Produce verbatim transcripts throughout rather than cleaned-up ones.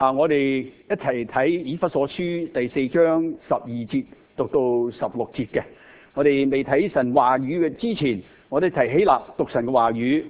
啊！我哋一齊睇以弗所書第四章十二節讀到十六節嘅。我哋未睇神話語嘅之前，我哋一齊起立讀神嘅話語。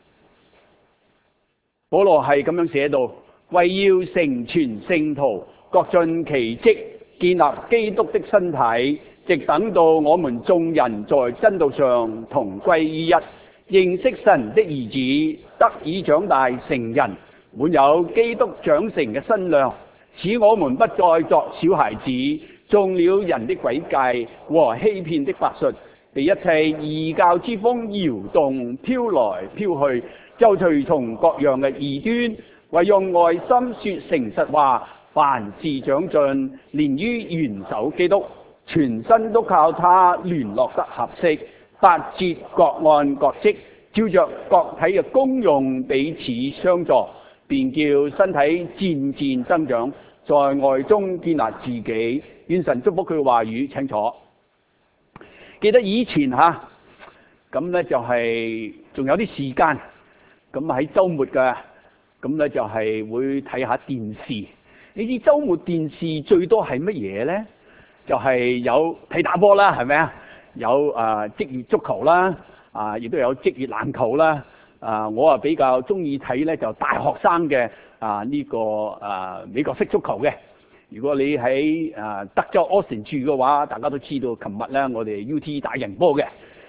保羅係咁樣寫到：為要成全聖徒，各盡其職，建立基督的身體，直等到我們眾人在真道上同歸於一，認識神的兒子，得以長大成人，滿有基督長成嘅身量，使我們不再作小孩子，中了人的詭計和欺騙的法術，被一切異教之風搖動，飄來飄去，就隨從各樣嘅異端，惟用愛心說誠實話，凡事長進，連於元首基督，全身都靠他聯絡得合適，八節各按各職，照着各體嘅功用彼此相助，便叫身體漸漸增長，在愛中建立自己。願神祝福佢嘅話語，請坐。記得以前吓，咁咧就係仲有啲時間，咁喺週末嘅，咁咧就係會睇下電視。你知週末電視最多係乜嘢咧？就係有睇打波啦，係咪啊？有啊職業足球啦，啊亦都有職業籃球啦。啊，我啊比較中意睇咧，就大學生嘅啊呢個啊美國式足球嘅。如果你喺啊德州 Austin 住嘅話，大家都知道，琴日咧我哋 U T 打贏波嘅。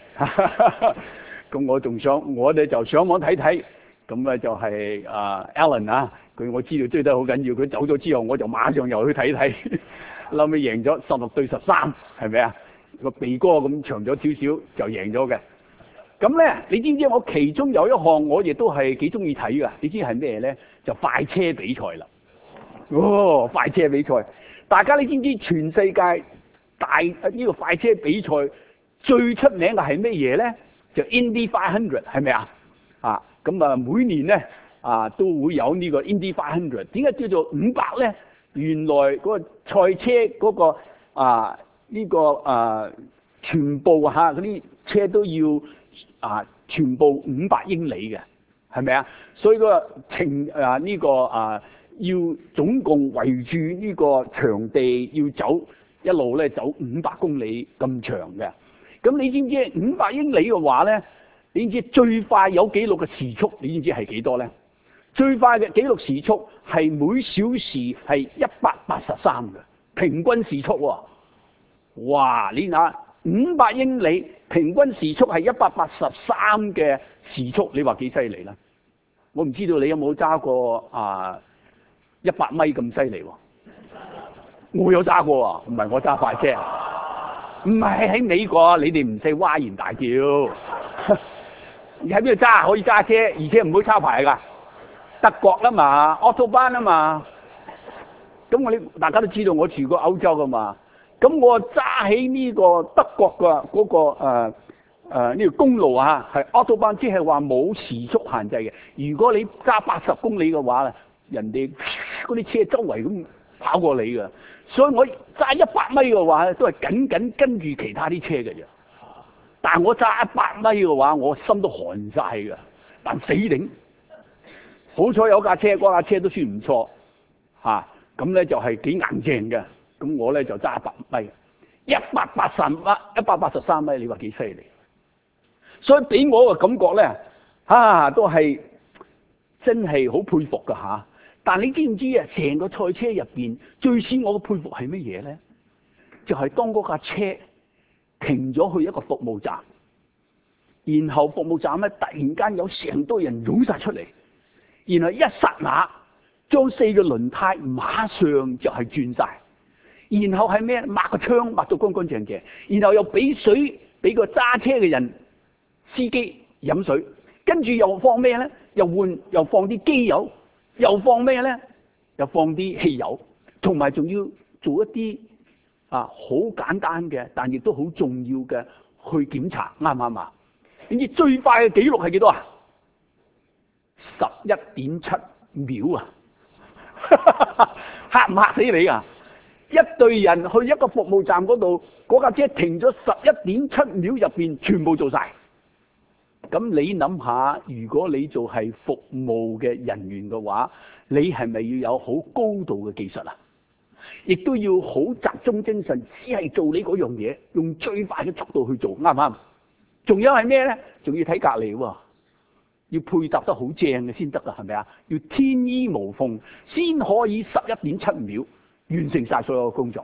咁我仲想，我哋就上網睇睇。咁咧就係啊 Alan 啊，佢我知道追得好緊要，佢走咗之後，我就馬上又去睇睇。後尾贏咗十六對十三，係咪啊？個鼻哥咁長咗少少就贏咗嘅。咁咧，你知唔知我其中有一項我亦都係幾中意睇噶？你知係咩咧？就快車比賽啦！哦，快車比賽，大家你知唔知全世界大呢個快車比賽最出名嘅係咩嘢咧？就 Indy five hundred 係咪啊？啊，咁啊每年咧啊都會有呢個 Indy five hundred。點解叫做五百咧？原來嗰個賽車嗰個啊呢個啊全部嚇嗰啲車都要啊全部五百英里嘅，係咪啊？所以個程啊呢個啊要總共圍住呢個場地要走一路咧走五百公里咁長嘅。咁你知唔知五百英里嘅話咧？你知唔知最快有紀錄嘅時速？你知唔知係幾多咧？最快嘅紀錄時速係每小時係一百八十三嘅平均時速喎。哇！你睇五百英里平均時速係一百八十三嘅時速，你話幾犀利啦？我唔知道你有冇揸過啊一百米咁犀利喎？我有揸過啊，唔係我揸快車，唔係喺美國，你哋唔使嘩然大叫。你喺邊度揸可以揸車，而且唔會抄牌㗎？德國啦嘛 Autobahn 啊嘛。咁我哋大家都知道我住過歐洲㗎嘛。咁我揸起呢個德國嘅嗰個誒誒呢個公路啊，係 Autobahn，即係話冇時速限制嘅。如果你揸八十公里嘅話，人哋嗰啲車周圍咁跑過你㗎。所以我揸一百米嘅話，都係緊緊跟住其他啲車嘅啫。但係我揸一百米嘅話，我心都寒晒㗎。但死頂，好彩有架車，嗰架車都算唔錯嚇。咁咧就係幾硬淨嘅。咁我咧就揸一百米，一百八十米，一百八十三米，你話幾犀利？所以俾我嘅感覺咧，啊都係真係好佩服㗎嚇。但你知唔知啊？成個賽車入邊最使我嘅佩服係乜嘢咧？就係當嗰架車停咗去一個服務站，然後服務站咧突然間有成堆人湧晒出嚟，然後一剎那將四個輪胎馬上就係轉晒。然後係咩？抹個窗抹到乾乾淨淨，然後又俾水俾個揸車嘅人司機飲水，跟住又放咩咧？又換又放啲機油，又放咩咧？又放啲汽油，同埋仲要做一啲啊好簡單嘅，但亦都好重要嘅去檢查，啱唔啱啊？點知最快嘅紀錄係幾多啊？十一點七秒啊！嚇唔嚇死你啊？一隊人去一個服務站嗰度，嗰架車停咗十一點七秒入邊，全部做晒。 咁你諗下，如果你做係服務嘅人員嘅話，你係咪要有好高度嘅技術啊？亦都要好集中精神，只係做你嗰樣嘢，用最快嘅速度去做，啱唔啱？仲有係咩咧？仲要睇隔離喎，要配搭得好正嘅先得啊，係咪啊？要天衣無縫，先可以十一點七秒完成晒所有嘅工作。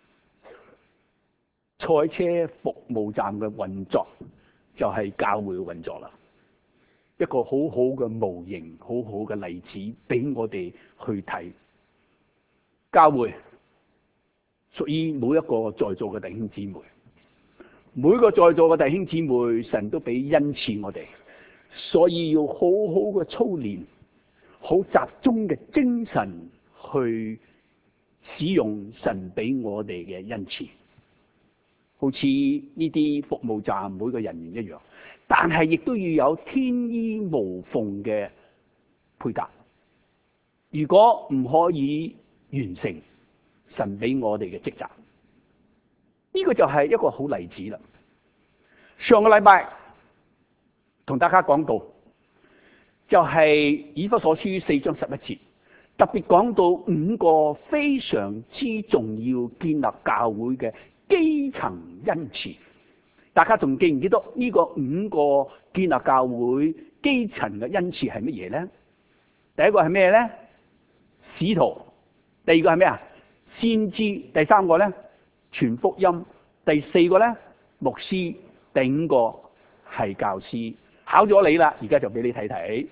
賽車服務站嘅運作就係教會嘅運作啦，一個好好嘅模型，好好嘅例子俾我哋去睇。教會屬於每一個在座嘅弟兄姊妹，每個在座嘅弟兄姊妹，神都俾恩賜我哋，所以要好好嘅操練，好集中嘅精神去使用神俾我哋嘅恩賜，好似呢啲服務站每個人員一樣，但係亦都要有天衣無縫嘅配搭。如果唔可以完成神俾我哋嘅職責，呢個就係一個好例子啦。上個禮拜同大家講到，就係以弗所書四章十一節，特別講到五個非常之重要建立教會嘅基層恩賜。大家仲記唔記得呢個五個建立教會基層嘅恩賜係乜嘢咧？第一個係咩咧？使徒。第二個係咩啊？先知。第三個咧，傳福音。第四個咧，牧師。第五個係教師。考咗你啦，而家就俾你睇睇。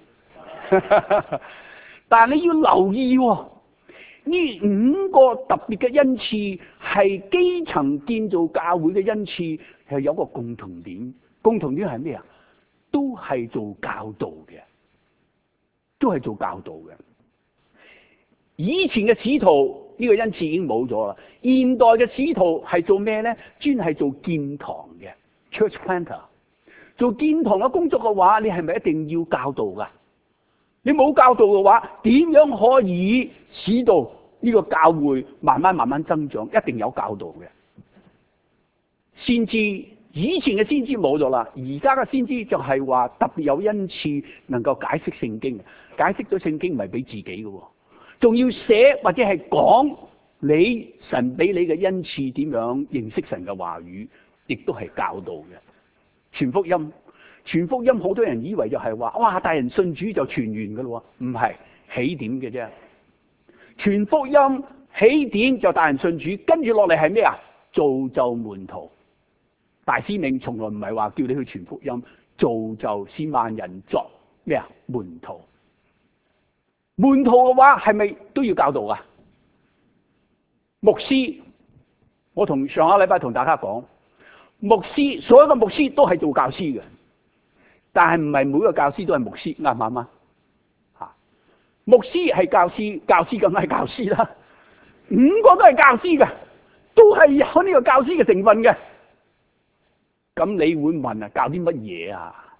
但係你要留意喎，呢五個特別嘅恩賜係基層建造教會嘅恩賜，係有個共同點。共同點係咩啊？都係做教導嘅，都係做教導嘅。以前嘅使徒呢個恩賜已經冇咗啦，現代嘅使徒係做咩咧？專係做建堂嘅 church planter。做建堂嘅工作嘅話，你係咪一定要教導噶？你冇教導嘅話，點樣可以使到呢個教會慢慢慢慢增長？一定有教導嘅。先知，以前嘅先知冇咗啦，而家嘅先知就係話特別有恩賜，能夠解釋聖經。解釋咗聖經唔係俾自己嘅，仲要寫或者係講你神俾你嘅恩賜點樣認識神嘅話語，亦都係教導嘅。傳福音，傳福音好多人以為就係話，哇！大人信主就傳完㗎咯喎，唔係起點嘅啫。傳福音起點就大人信主，跟住落嚟係咩啊？造就門徒。大使命從來唔係話叫你去傳福音，造就千萬人作咩啊？門徒。門徒嘅話係咪都要教導啊？牧師，我同上個禮拜同大家講，牧師所有嘅牧師都係做教師嘅，但係唔係每個教師都係牧師，啱唔啱啊？吓，牧師係教師，教師梗係教師啦，五個都係教師嘅，都係有呢個教師嘅成分嘅。咁你會問啊，教啲乜嘢啊？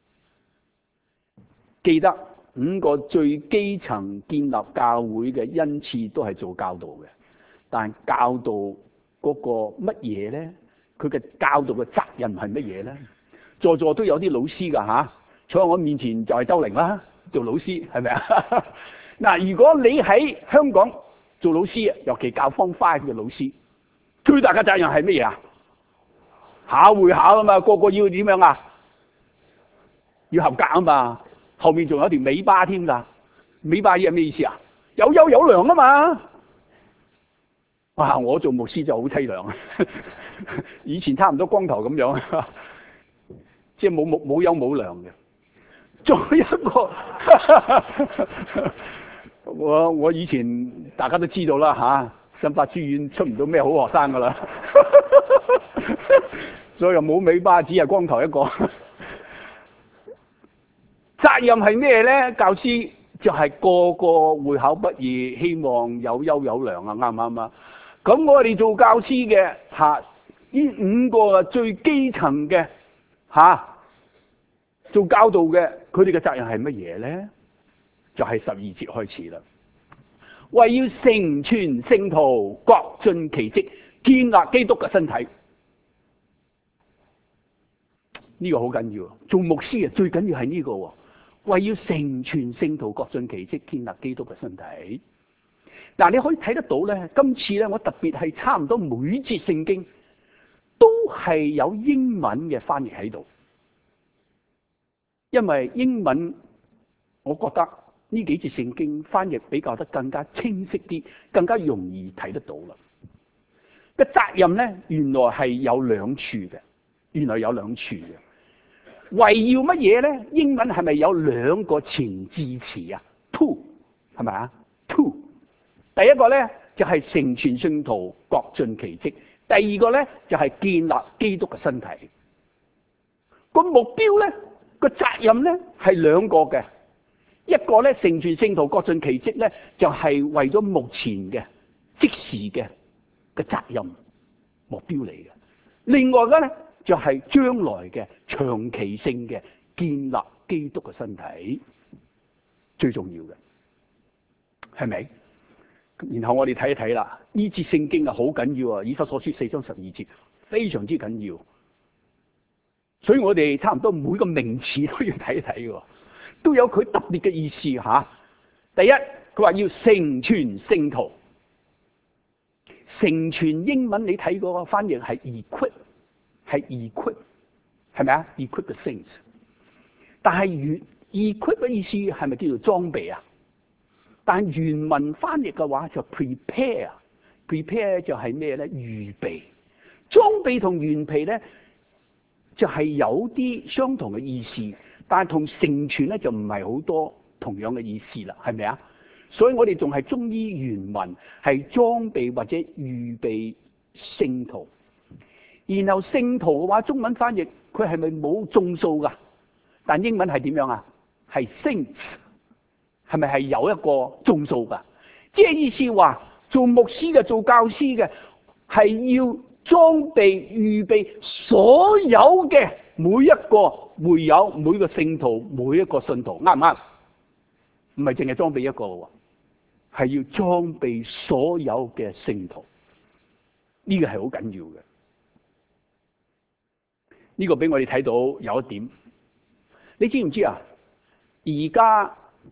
記得五個最基層建立教會嘅恩賜都係做教導嘅，但教導嗰個乜嘢咧？佢嘅教導嘅責任係乜嘢咧？在座都有啲老師噶吓，坐喺我面前就係周玲啦，做老師係咪啊？嗱，如果你喺香港做老師，尤其教 Form Five 嘅老師，最大嘅責任係乜嘢啊？考會考啊嘛，個個要點樣啊？要合格啊嘛，後面仲有一條尾巴添噶，尾巴係咩意思啊？有優有良啊嘛。哇！我做牧師就好凄涼啊，以前差唔多光頭咁樣，即係冇冇冇優冇良嘅。仲有一個，我我以前大家都知道啦吓，新發書院出唔到咩好學生噶啦。所以又冇尾巴，只係光頭一個。責任係咩咧？教師就係個個會考畢業，希望有優有良啊，啱唔啱啊？咁我哋做教師嘅吓，呢五個最基層嘅吓，做教導嘅，佢哋嘅責任係乜嘢咧？就係十二節開始啦。為要成全聖徒，各盡其職，建立基督嘅身體。 呢個好緊要，做牧師啊最緊要係呢個喎，為要成全聖徒，各盡其職，建立基督嘅身體。嗱，你可以睇得到咧，今次咧我特別係差唔多每節聖經都係有英文嘅翻譯喺度，因為英文我覺得呢幾節聖經翻譯比較得更加清晰啲，更加容易睇得到啦。個責任咧原來係有兩處嘅，原來有兩處嘅。為要乜嘢咧？英文係咪有兩個前置詞啊 ？to 係咪啊 ？to 第一個咧就係、是、成全聖徒，各盡其職；第二個咧就係、是、建立基督嘅身體。個目標咧，個責任咧係兩個嘅。一個咧成全聖徒，各盡其職咧，就係、是、為咗目前嘅即時嘅嘅責任目標嚟嘅。另外嘅咧就係、是、將來嘅長期性嘅建立基督嘅身體，最重要嘅係咪？然後我哋睇一睇啦，呢節聖經啊好緊要啊，以弗所書四章十二節非常之緊要，所以我哋差唔多每個名詞都要睇一睇嘅，都有佢特別嘅意思吓。第一，佢話要成全聖徒，成全英文你睇嗰個翻譯係 equip， 係 equip， 係咪啊 ？equip the saints， 但係原 equip 嘅意思係咪叫做裝備啊？但原文翻譯嘅話就 prepare，prepare prepare 就係咩咧？預備。裝備同預備咧就係、是、有啲相同嘅意思，但係同成全咧就唔係好多同樣嘅意思啦，係咪啊？所以我哋仲係忠於原文，係裝備或者預備聖徒。然後聖徒嘅話，中文翻譯佢係咪冇眾數噶？但英文係點樣啊？係 saints。係咪係有一個眾數噶？即係意思話，做牧師嘅、做教師嘅，係要裝備、預備所有嘅每一個會友、每個聖徒、每一個信徒，啱唔啱？唔係淨係裝備一個喎，係要裝備所有嘅聖徒。呢個係好緊要嘅。呢個俾我哋睇到有一點，你知唔知啊？而家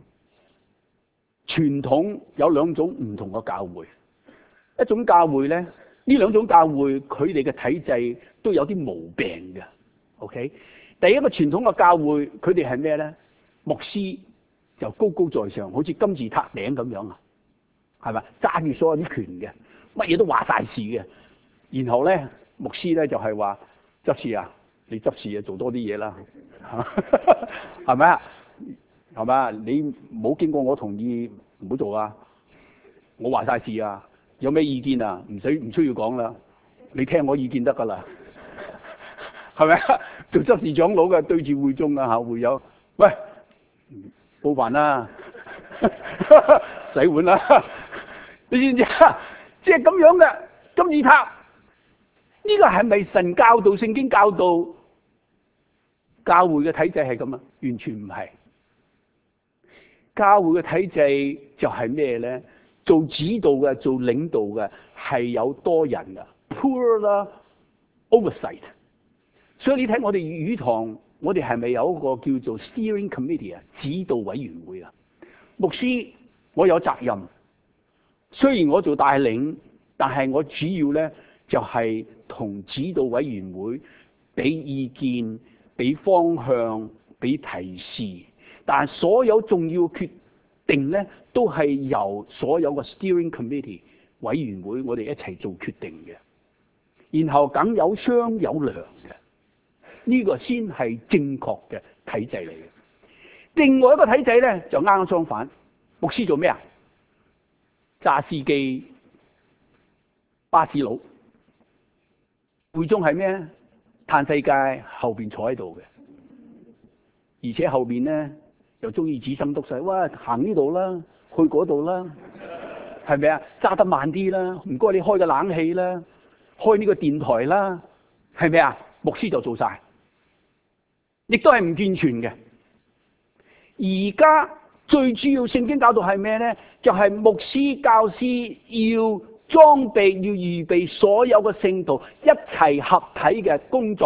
傳統有兩種唔同嘅教會，一種教會咧，呢兩種教會佢哋嘅體制都有啲毛病嘅。OK， 第一個傳統嘅教會，佢哋係咩咧？牧師就高高在上，好似金字塔頂咁樣啊，係咪揸住所有啲權嘅，乜嘢都話晒事嘅。然後咧，牧師咧就係話執事啊，你執事啊，做多啲嘢啦，係咪啊？係嘛？你冇經過我同意，唔好做啊！我話晒事啊！有咩意見啊？唔使唔需要講啦，你聽我意見得噶啦，係咪啊？做執事長老嘅對住會眾啊嚇會友，喂，煲飯啦，洗碗啦，你知唔知啊？即係咁樣嘅金字塔，呢個係咪神教導、聖經教導教會嘅體制係咁啊？完全唔係。教會嘅體制就係咩咧？做指導嘅、做領導嘅係有多人噶 ，poor 啦 oversight。所以你睇我哋語堂，我哋係咪有一個叫做 steering committee 啊，指導委員會啊？牧師，我有責任。雖然我做帶領，但係我主要咧就係、是、同指導委員會俾意見、俾方向、俾提示。但係所有重要決定咧，都係由所有嘅 steering committee 委員會我哋一齊做決定嘅。然後梗有商有量嘅，呢、這個先係正確嘅體制嚟嘅。另外一個體制咧就啱啱相反，牧師做咩啊？揸司機、巴士佬，會眾係咩？嘆世界後邊坐喺度嘅，而且後邊咧。又中意指心篤細，哇！行呢度啦，去嗰度啦，係咪啊？揸得慢啲啦，唔該你開個冷氣啦，開呢個電台啦，係咪啊？牧師就做晒，亦都係唔健全嘅。而家最主要聖經教導係咩咧？就係、是、牧師教師要裝備，要預備所有嘅聖徒一齊合體嘅工作，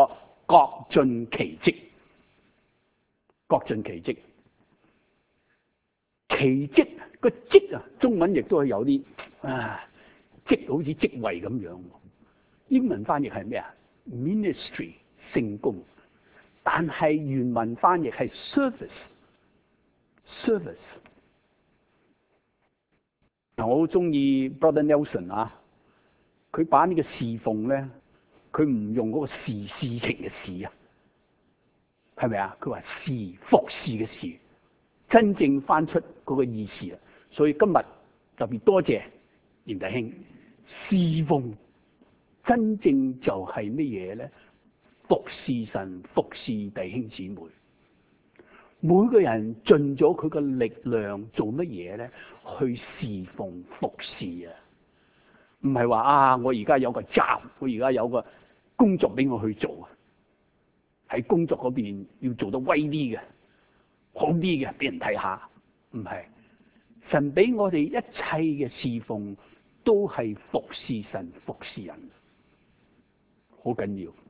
各盡其職，各盡其職。其職個職啊，中文亦都係有啲啊，職好似職位咁樣。英文翻譯係咩啊 ？Ministry 聖工，但係原文翻譯係 service，service。嗱，我好中意 Brother Nelson 啊，佢把呢個侍奉咧，佢唔用嗰個事事情嘅事啊，係咪啊？佢話侍服侍嘅事，真正翻出嗰個意思啊！所以今日特別多謝嚴弟兄，侍奉真正就係乜嘢咧？服侍神，服侍弟兄姊妹。每個人盡咗佢嘅力量做乜嘢咧？去侍奉服侍啊！唔係話啊，我而家有個 job， 我而家有個工作俾我去做啊！喺工作嗰邊要做得威啲嘅，好啲嘅，俾人睇下。唔係，神俾我哋一切嘅侍奉都係服侍神、服侍人，好緊要。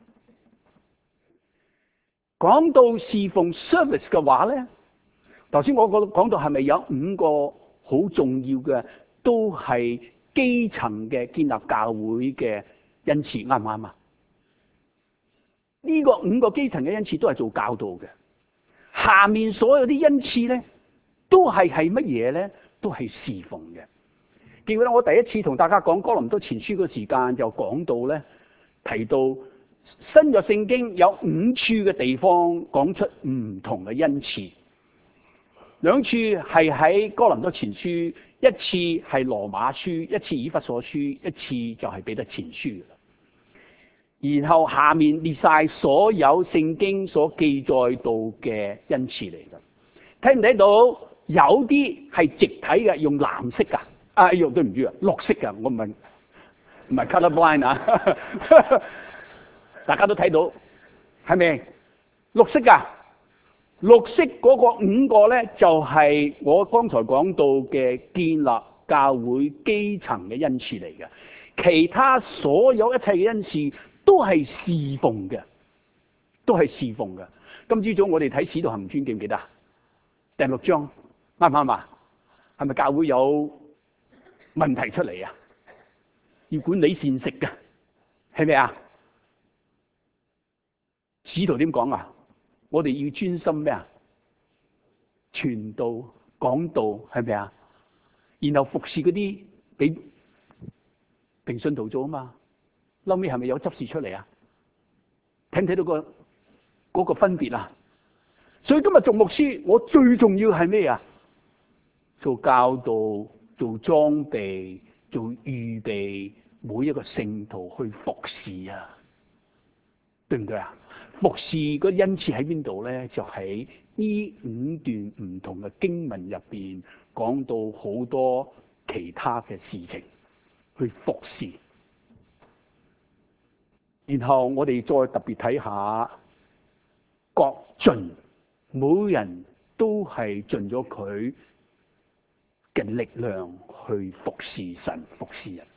講到侍奉 service 嘅話咧，頭先我講講到係咪有五個好重要嘅，都係基層嘅建立教會嘅恩賜，啱唔啱啊？呢個五個基層嘅恩賜都係做教導嘅，下面所有啲恩賜咧，都係係乜嘢咧？都係侍奉嘅。記得我第一次同大家講哥林多前書嘅時間就講到咧，提到新約聖經有五處嘅地方講出唔同嘅恩賜，兩處係喺哥林多前書，一次係羅馬書，一次以弗所書，一次就係彼得前書。然後下面列晒所有聖經所記載到嘅恩賜嚟㗎，睇唔睇到？有啲係直體嘅，用藍色㗎，啊用對唔住啊，綠色㗎，我唔係唔係 color blind 啊，大家都睇到係咪？綠色㗎，綠色嗰個五個咧就係我剛才講到嘅建立教會基層嘅恩賜嚟嘅，其他所有一切嘅恩賜都係侍奉嘅，都係侍奉嘅。今朝早我哋睇《使徒行傳》，記唔記得？第六章啱唔啱啊？係咪教會有問題出嚟啊？要管理善食嘅，係咪啊？使徒點講啊？我哋要專心咩啊？傳道講道，係咪啊？然後服侍嗰啲俾平信徒做啊嘛。後尾係咪有執事出嚟啊？睇唔睇到個嗰個分別啊？所以今日做牧師，我最重要係咩啊？做教導、做裝備、做預備，每一個聖徒去服侍啊，對唔對啊？服侍個恩賜喺邊度咧？就喺呢五段唔同嘅經文入邊講到好多其他嘅事情去服侍。然後我哋再特別睇下各盡，每人都係盡咗佢嘅力量去服侍神、服侍人。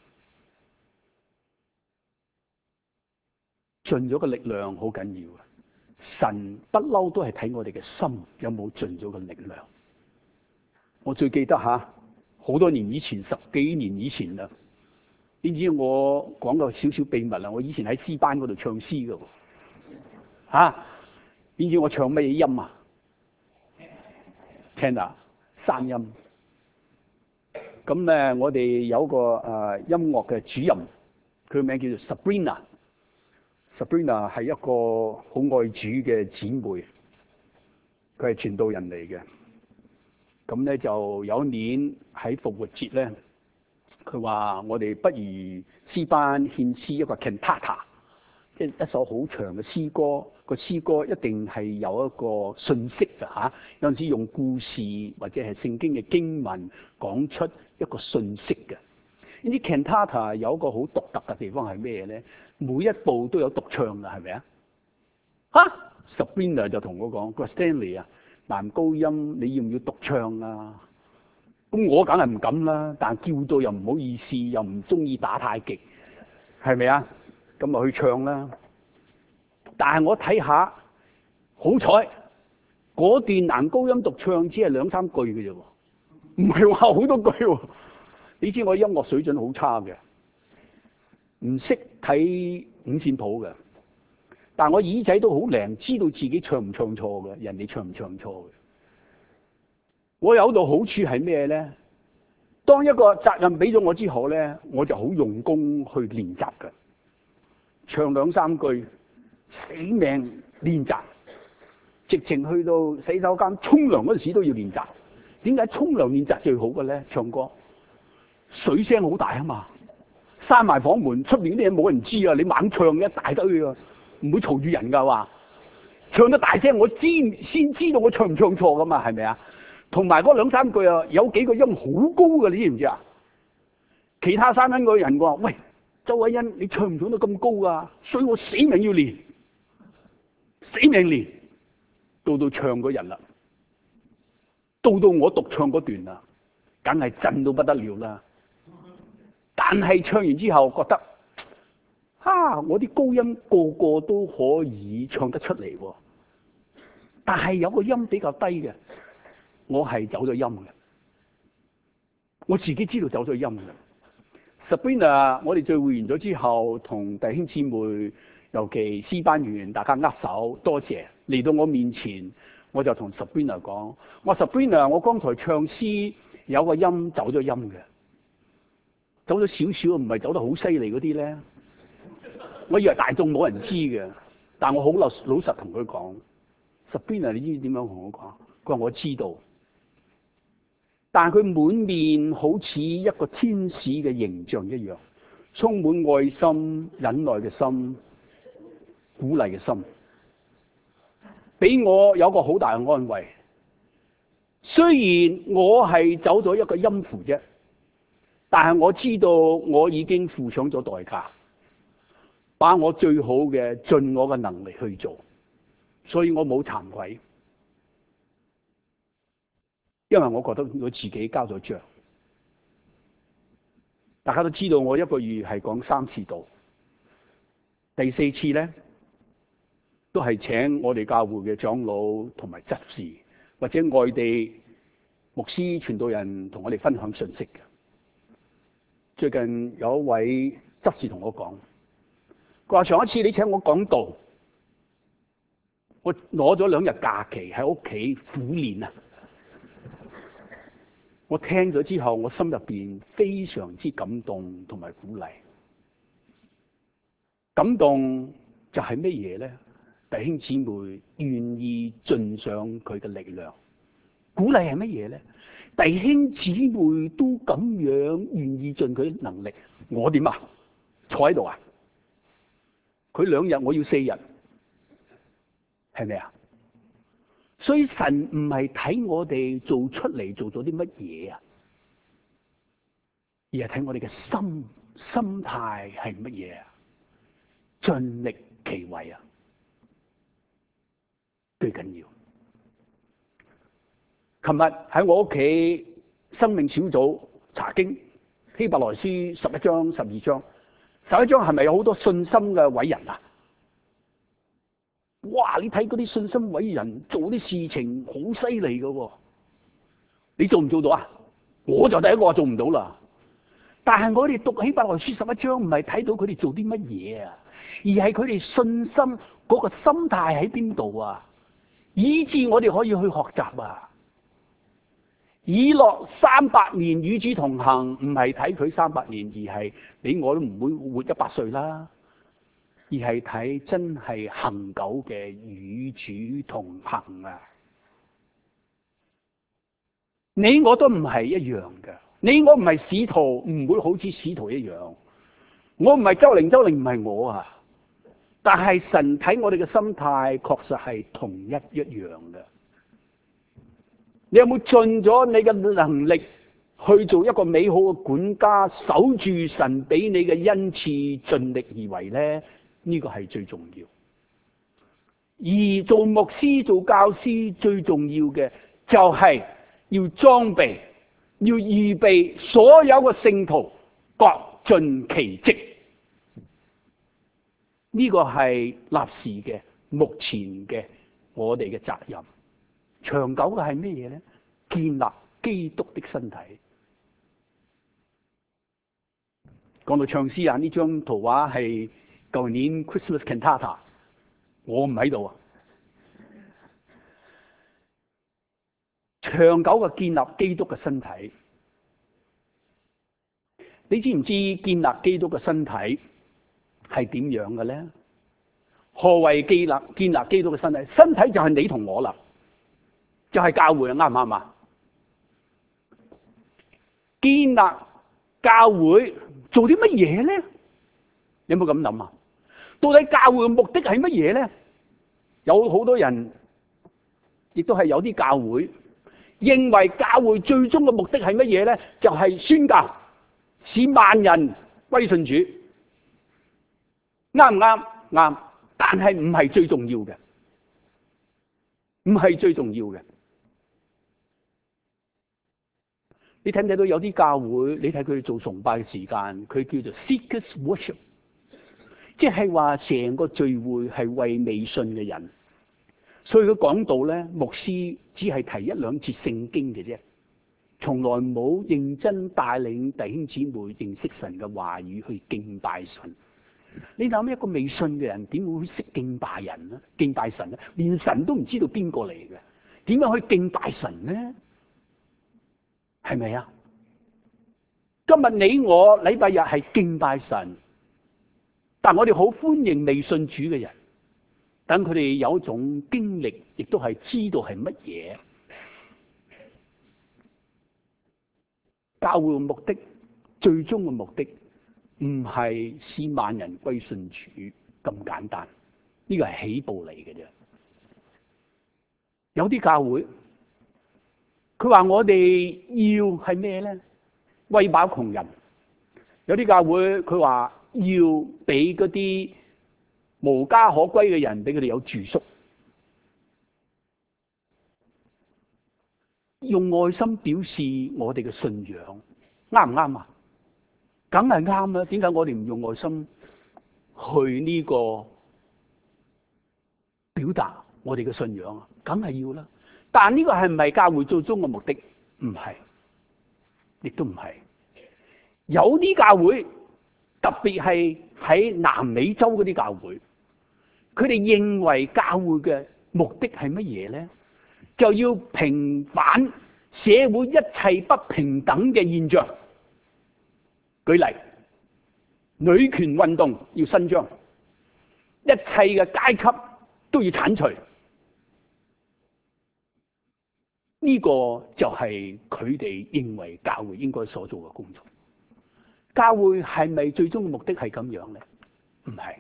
盡咗個力量好緊要啊！神不嬲都係睇我哋嘅心有冇盡咗個力量。我最記得吓，好多年以前，十幾年以前啦。點知我講個少少秘密啦？我以前喺詩班嗰度唱詩噶，吓？點知我唱乜嘢音啊？Tenor 三音。咁咧，我哋有個誒音樂嘅主任，佢個名叫做 Sabrina。Sabrina 係一個好愛主嘅姊妹，佢係傳道人嚟嘅。咁咧就有一年喺復活節咧，佢話我哋不如詩班獻詩一個 cantata， 即係一首好長嘅詩歌。個詩歌一定係有一個信息㗎嚇，有陣時用故事或者係聖經嘅經文講出一個信息嘅。呢啲 cantata 有一個好獨特嘅地方係咩咧？每一部都有獨唱㗎，係咪啊？嚇 Sabrina 就同我講，佢話 Stanley 啊，男高音你要唔要獨唱啊？咁我梗係唔敢啦，但係叫到又唔好意思，又唔中意打太極，係咪啊？咁咪去唱啦。 但係我睇下，好彩嗰段男高音獨唱只係兩三句嘅啫，唔係話好多句。你知我音樂水準好差嘅，唔識睇五線譜嘅，但我耳仔都好靈，知道自己唱唔唱錯嘅，人哋唱唔唱錯嘅。我有度好處係咩咧？當一個責任俾咗我之後咧，我就好用功去練習嘅，唱兩三句死命練習，直情去到洗手間沖涼嗰陣時都要練習。點解沖涼練習最好嘅咧？唱歌水聲好大啊嘛，閂埋房門，出面啲嘢冇人知啊！你猛唱一大堆啊，唔會嘈住人噶話。唱得大聲，我知先知道我唱唔唱錯噶嘛，係咪啊？同埋嗰兩三句啊，有幾個音好高嘅，你知唔知啊？其他三分個人話：喂，周偉恩，你唱唔唱得咁高啊？所以我死命要練，死命練，到到唱嗰日啦，到到我獨唱嗰段啦，梗係震到不得了啦。但係唱完之後覺得，啊，我啲高音個個都可以唱得出嚟喎，但係有個音比較低嘅，我係走咗音嘅，我自己知道走咗音嘅。Sabrina， 我哋聚會完咗之後，同弟兄姊妹，尤其詩班員，大家握手，多謝嚟到我面前，我就同 Sabrina 講：我 Sabrina， 我剛才唱詩有個音走咗音嘅。走咗少少，唔係走得好犀利嗰啲咧。我以為大眾冇人知嘅，但我好老老實同佢講 ，Sabrina， 你知唔知點樣同我講？佢話我知道，但係佢滿面好似一個天使嘅形象一樣，充滿愛心、忍耐嘅心、鼓勵嘅心，俾我有個好大嘅安慰。雖然我係走咗一個音符啫。但係我知道我已經付上咗代價，把我最好嘅盡我嘅能力去做，所以我冇慚愧，因為我覺得我自己交咗賬。大家都知道我一個月係講三次道，第四次咧都係請我哋教會嘅長老同埋執事或者外地牧師傳道人同我哋分享信息嘅。最近有一位執事同我講，佢話上一次你請我講道，我攞咗兩日假期喺屋企苦練啊！我聽咗之後，我心入邊非常之感動同埋鼓勵。感動就係乜嘢咧？弟兄姊妹願意盡上佢嘅力量。鼓勵係乜嘢咧？弟兄姊妹都咁樣願意盡佢能力，我點啊？坐喺度啊？佢兩日，我要四日，係咪啊？所以神唔係睇我哋做出嚟做咗啲乜嘢啊，而係睇我哋嘅心心態係乜嘢啊？盡力其為啊，最緊要。琴日喺我屋企生命小組查經希伯來書十一章、十二章，十一章係咪有好多信心嘅偉人啊？哇！你睇嗰啲信心偉人做啲事情好犀利㗎，你做唔做到啊？我就第一個做唔到啦。但係我哋讀希伯來書十一章，唔係睇到佢哋做啲乜嘢啊，而係佢哋信心嗰個心態喺邊度啊，以致我哋可以去學習啊。以諾三百年與主同行，唔係睇佢三百年，而係你我都唔會活一百歲啦，而係睇真係恒久嘅與主同行啊！你我都唔係一樣嘅，你我唔係使徒，唔會好似使徒一樣。我唔係周靈，周靈唔係我啊，但係神睇我哋嘅心態，確實係同一一樣嘅。你有冇盡咗你嘅能力去做一個美好嘅管家，守住神俾你嘅恩賜，盡力而為咧？呢個係最重要。而做牧師、做教師最重要嘅就係要裝備，要預備所有嘅聖徒各盡其職。 呢個係立時嘅、目前嘅我哋嘅責任。長久嘅係咩嘢咧？建立基督的身體。講到唱詩啊，呢張圖畫係舊年 Christmas Cantata， 我唔喺度啊。長久嘅建立基督嘅身體，你知唔知建立基督嘅身體係點樣嘅咧？何謂建立建立基督嘅身體？身體就係你同我啦，就係教會，啱唔啱啊？建立教會做啲乜嘢咧？有冇咁諗啊？到底教會嘅目的係乜嘢咧？有好多人，亦都係有啲教會認為教會最終嘅目的係乜嘢咧？就係宣教，使萬人歸信主。啱唔啱？啱，但係唔係最重要嘅，唔係最重要嘅。你睇唔睇到有啲教會？你睇佢哋做崇拜嘅時間，佢叫做 Seekers Worship， 即係話成個聚會係為未信嘅人。所以佢講到咧，牧師只係提一兩節聖經嘅啫，從來冇認真帶領弟兄姊妹認識神嘅話語去敬拜神。你諗一個未信嘅人點會識敬拜人呢？敬拜神呢？連神都唔知道邊個嚟嘅，點樣去敬拜神呢？係咪啊？今日你我禮拜日係敬拜神，但我哋好歡迎未信主嘅人，等佢哋有一種經歷，亦都係知道係乜嘢。教會嘅目的，最終嘅目的唔係使萬人歸信主咁簡單，呢個係起步嚟嘅啫。有啲教會，佢話我哋要係咩咧？餵飽窮人。有啲教會佢話要俾嗰啲無家可歸嘅人，俾佢哋有住宿，用愛心表示我哋嘅信仰，啱唔啱啊？梗係啱啦。點解我哋唔用愛心去呢個表達我哋嘅信仰啊？梗係要啦。但呢個係唔係教會最終嘅目的？唔係，亦都唔係。有啲教會，特別係喺南美洲嗰啲教會，佢哋認為教會嘅目的係乜嘢咧？就要平反社會一切不平等嘅現象。舉例，女權運動要伸張，一切嘅階級都要剷除。呢個就係佢哋認為教會應該所做嘅工作。教會係咪最終嘅目的係咁樣咧？唔係。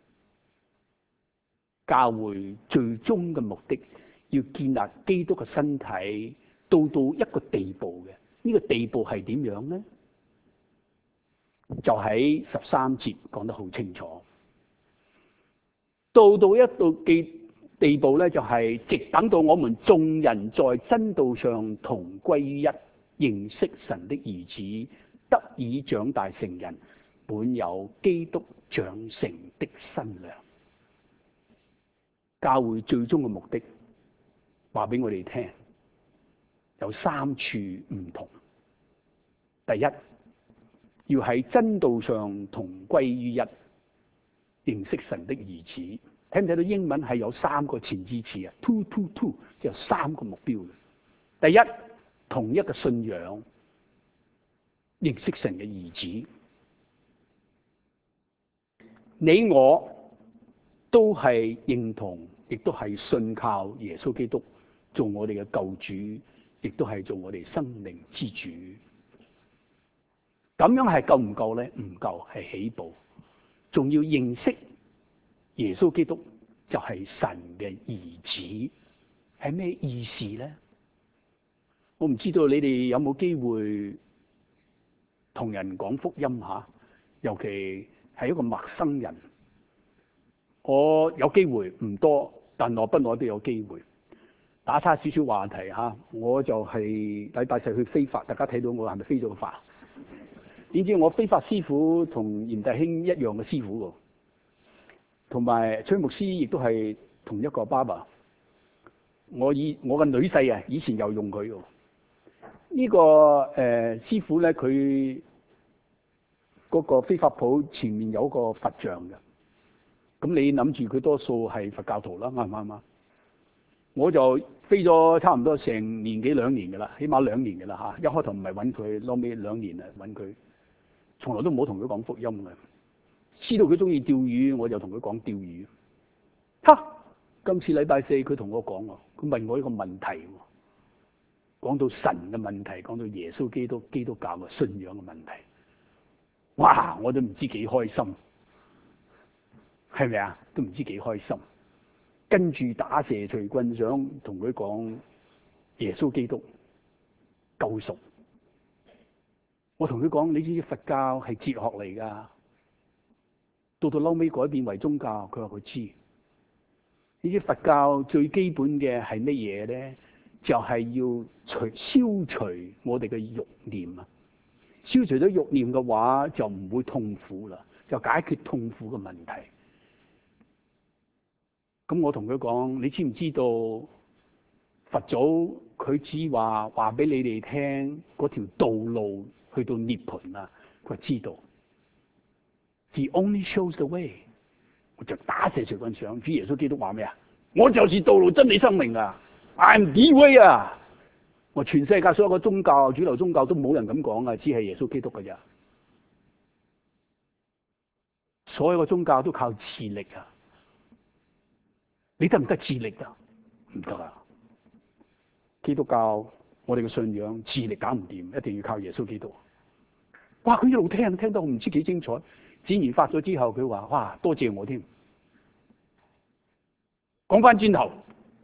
教會最終嘅目的要建立基督嘅身體，到到一個地步嘅。呢個地步係點樣咧？就喺十三節講得好清楚。到到一到地地步咧，就係直等到我們眾人在真道上同歸於一，認識神的兒子，得以長大成人，本有基督長成的身量。教會最終嘅目的，話俾我哋聽，有三處唔同。第一，要喺真道上同歸於一，認識神的兒子。睇唔睇到英文係有三個前置詞啊 ？two two two， 即係有三個目標嘅。第一，同一個信仰，認識神嘅兒子。你我都係認同，亦都係信靠耶穌基督做我哋嘅救主，亦都係做我哋生命之主。咁樣係夠唔夠咧？唔夠，係起步，仲要認識耶穌基督就係神嘅兒子，係咩意思咧？我唔知道你哋有冇機會同人講福音吓，尤其係一個陌生人。我有機會唔多，但耐不耐都有機會打岔少少話題吓。我就係禮拜四去飛髮，大家睇到我係咪飛咗個髮？點知我飛髮師傅同嚴弟兄一樣嘅師傅喎。 同埋崔牧師亦都係同一個爸爸。我以我嘅女婿啊，以前又用佢嘅。呢、這個誒、呃、師傅咧，佢嗰個飛髮鋪前面有個佛像嘅。咁你諗住佢多數係佛教徒啦，啱唔啱啊？我就飛咗差唔多成年幾兩年嘅啦，起碼兩年嘅啦嚇。一開頭唔係揾佢，後尾兩年啊揾佢，從來都冇同佢講福音嘅。知道佢中意釣魚，我就同佢講釣魚。哈！今次禮拜四佢同我講喎，佢問我一個問題，講到神嘅問題，講到耶穌基督基督教嘅信仰嘅問題。哇！我都唔知幾開心，係咪啊？都唔知幾開心。跟住打蛇隨棍上，同佢講耶穌基督救贖。我同佢講，你知唔知佛教係哲學嚟噶？到到後尾改變為宗教，佢話佢知。你知佛教最基本嘅係乜嘢咧？就係、是、要除消除我哋嘅慾念啊！消除咗慾念嘅話，就唔會痛苦啦，就解決痛苦嘅問題。咁我同佢講，你知唔知道佛祖佢只話話俾你哋聽嗰條道路去到涅槃啊？佢話知道。He only shows the way。我就打蛇隨棍上，主耶穌基督話咩啊？我就是道路、真理、生命啊 ！I'm the way 啊！我全世界所有嘅宗教、主流宗教都冇人咁講啊，只係耶穌基督㗎咋。所有嘅宗教都靠自力啊！你得唔得自力啊？唔得啊！基督教我哋嘅信仰自力搞唔掂，一定要靠耶穌基督。哇！佢一路聽聽到唔知幾精彩。展完發咗之後，佢話：哇，多謝我添。講翻轉頭，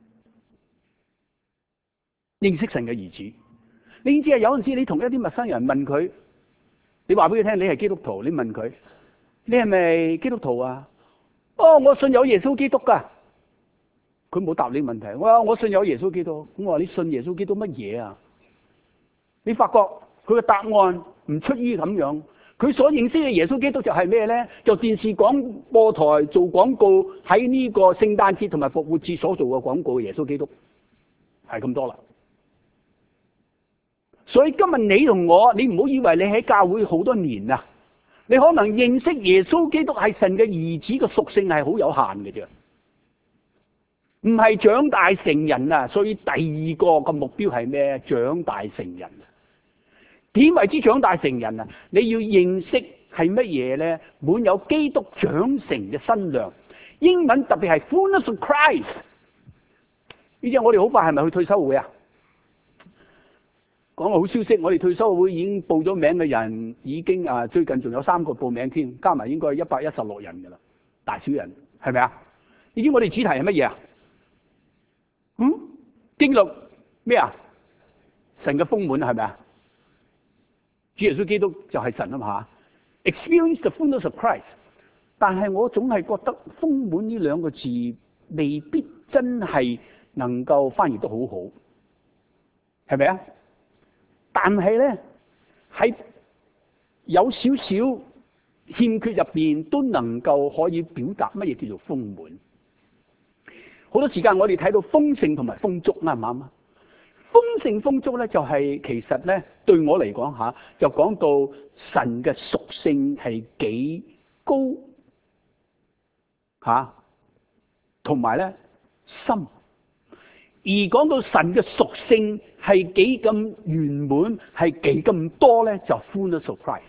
認識神嘅兒子，你知啊？有陣時你同一啲陌生人問佢，你話俾佢聽你係基督徒，你問佢：你係咪基督徒啊？哦，我信有耶穌基督噶。佢冇答你問題。我話我信有耶穌基督。咁我話你信耶穌基督乜嘢啊？你發覺佢嘅答案唔出於咁樣。佢所認識嘅耶穌基督就係咩咧？就電視廣播台做廣告，喺呢個聖誕節同埋復活節所做嘅廣告嘅耶穌基督係咁多啦。所以今日你同我，你唔好以為你喺教會好多年啊，你可能認識耶穌基督係神嘅兒子嘅屬性係好有限嘅啫，唔係長大成人啊。所以第二個嘅目標係咩？長大成人。點為之長大成人啊？你要認識係乜嘢咧？滿有基督長成嘅身量。英文特別係 fullness of Christ。呢隻我哋好快係咪去退休會啊？講個好消息，我哋退休會已經報咗名嘅人已經啊，最近仲有三個報名添，加埋應該係一百一十六人噶啦，大小人係咪啊？你知我哋主題係乜嘢啊？嗯，經歷咩啊？神嘅豐滿係咪啊？主耶穌基督就係神啊嘛 ，experience the fullness of Christ。但係我總係覺得豐滿呢兩個字未必真係能夠翻譯得好好，係咪啊？但係咧喺有少少欠缺入邊都能夠可以表達乜嘢叫做豐滿。好多時間我哋睇到豐盛同埋豐足啱唔啱啊？豐盛豐足咧，就係其實咧對我嚟講吓，就講到神嘅屬性係幾高吓，同埋咧深。而講到神嘅屬性係幾咁圓滿，係幾咁多咧，就 fullness of Christ。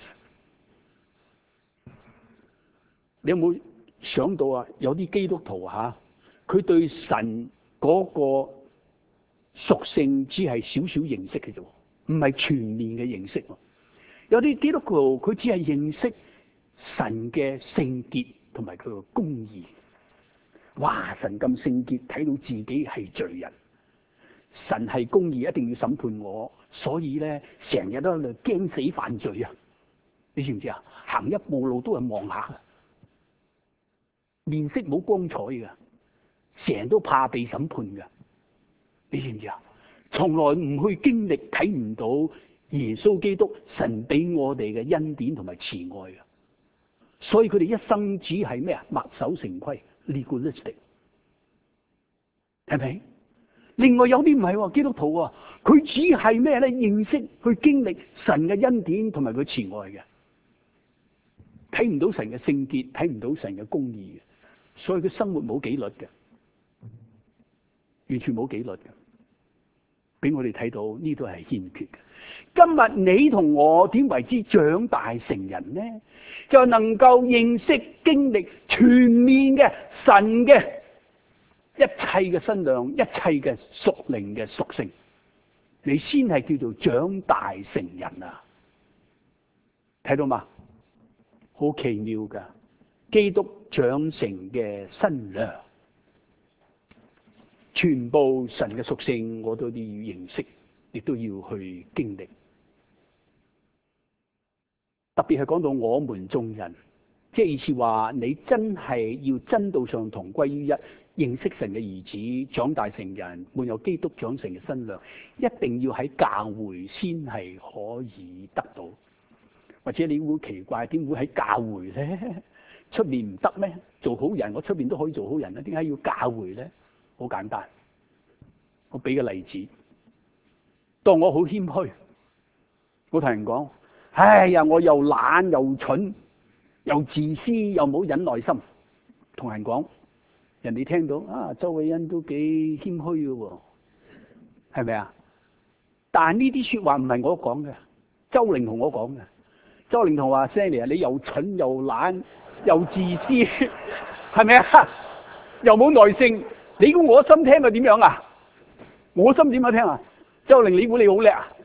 你有冇想到啊？有啲基督徒吓，佢對神嗰個屬性只係少少認識嘅啫，唔係全面嘅認識。有啲基督徒佢只係認識神嘅聖潔同埋佢嘅公義。哇！神咁聖潔，睇到自己係罪人，神係公義，一定要審判我，所以咧成日都喺度驚死犯罪啊！你知唔知啊？行一步路都係望下，面色冇光彩嘅，成日都怕被審判嘅。你知唔知啊？從來唔去經歷，睇唔到耶穌基督神俾我哋嘅恩典同埋慈愛嘅。 所以佢哋一生只係咩啊？墨守成規 legalistic， 係咪？另外有啲唔係喎，基督徒啊，佢只係咩咧？認識去經歷神嘅恩典同埋佢慈愛嘅，睇唔到神嘅聖潔，睇唔到神嘅公義嘅，所以佢生活冇紀律嘅，完全冇紀律嘅，俾我哋睇到呢度係欠缺嘅。今日你同我點為之長大成人呢？就能夠認識經歷全面嘅神嘅一切嘅身量，一切嘅屬靈嘅屬性，你先係叫做長大成人啊！睇到嘛？好奇妙噶，基督長成嘅身量，全部神嘅屬性我都要認識，亦都要去經歷。特別係講到我們眾人，即係意思話你真係要真道上同歸於一，認識神嘅兒子，長大成人，滿有基督長成嘅身量，一定要喺教會先係可以得到。或者你會奇怪，點會喺教會咧？出面唔得咩？做好人，我出面都可以做好人啦，點解要教會咧？好簡單，我俾個例子。當我好謙虛，我同人講：哎呀，我又懶又蠢，又自私又冇忍耐心。同人講，人哋聽到啊，周偉恩都幾謙虛嘅喎，係咪啊？但呢啲說話唔係我講嘅，周靈同我講嘅。周靈同話 Sandy 啊，你又蠢又懶又自私，係咪啊？又冇耐性，你估我心聽佢點樣啊？我心點樣聽啊？周靈，你估你好叻啊？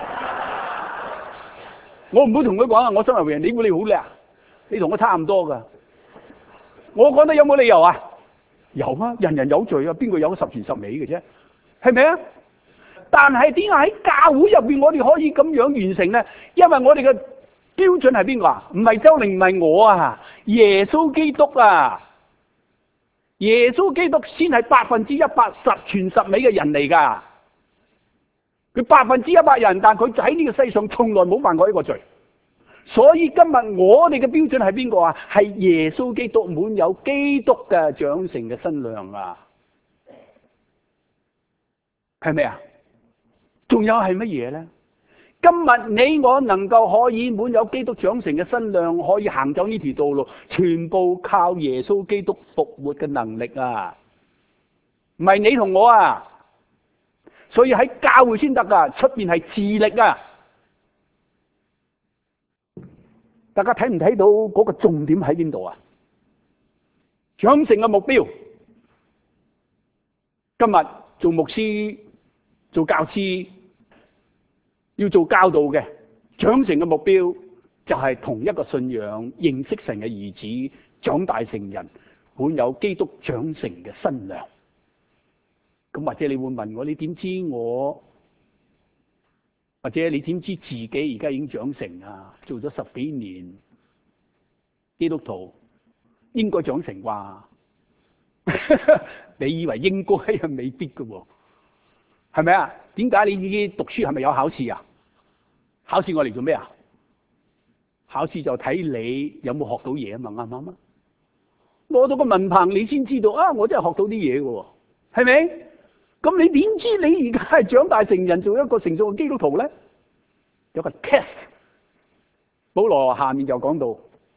我唔會同佢講啊！我身為人，你估你好叻？你同我差唔多噶。我覺得有冇理由啊？有啊，人人有罪啊，邊個有十全十美嘅啫？係咪啊？但係點解喺教會入邊我哋可以咁樣完成咧？因為我哋嘅標準係邊個啊？唔係周靈，唔係我啊，耶穌基督啊！耶穌基督先係百分之一百十全十美嘅人嚟噶。佢百分之一百人，但佢喺呢個世上從來冇犯過一個罪。所以今日我哋嘅標準係邊個啊？係耶穌基督，滿有基督嘅長成嘅身量啊！係咪啊？仲有係乜嘢咧？今日你我能夠可以滿有基督長成嘅身量，可以行走呢條道路，全部靠耶穌基督復活嘅能力啊！唔係你同我啊！所以喺教會先得噶，出邊係自力啊！大家睇唔睇到嗰個重點喺邊度啊？長成嘅目標，今日做牧師、做教師，要做教導嘅，長成嘅目標就係同一個信仰，認識神嘅兒子，長大成人，滿有基督長成嘅身量。咁或者你會問我，你點知我？或者你點知自己而家已經長成啊？做咗十幾年基督徒，應該長成啩？你以為應該係未必㗎喎？係咪啊？點解你讀書係咪有考試啊？考試我嚟做咩啊？考試就睇你有冇學到嘢啊嘛，啱唔啱啊？攞到個文憑你先知道啊！我真係學到啲嘢㗎喎，係咪？咁你點知你而家係長大成人，做一個成熟嘅基督徒咧？有個 test， 保羅下面就講到，